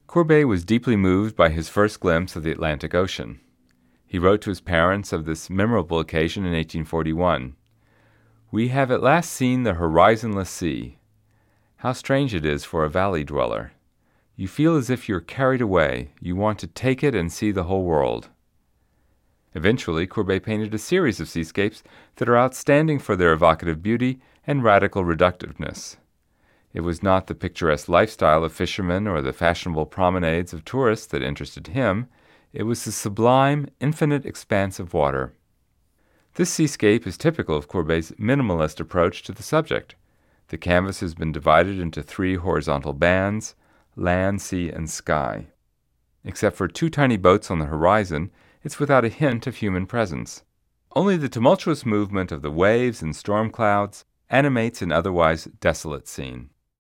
Courbet was deeply moved by his first glimpse of the Atlantic Ocean. He wrote to his parents of this memorable occasion in 1841. "We have at last seen the horizonless sea. How strange it is for a valley dweller. You feel as if you're carried away. You want to take it and see the whole world." Eventually, Courbet painted a series of seascapes that are outstanding for their evocative beauty and radical reductiveness. It was not the picturesque lifestyle of fishermen or the fashionable promenades of tourists that interested him. It was the sublime, infinite expanse of water. This seascape is typical of Courbet's minimalist approach to the subject. The canvas has been divided into 3 horizontal bands: land, sea, and sky. Except for 2 tiny boats on the horizon, it's without a hint of human presence. Only the tumultuous movement of the waves and storm clouds animates an otherwise desolate scene.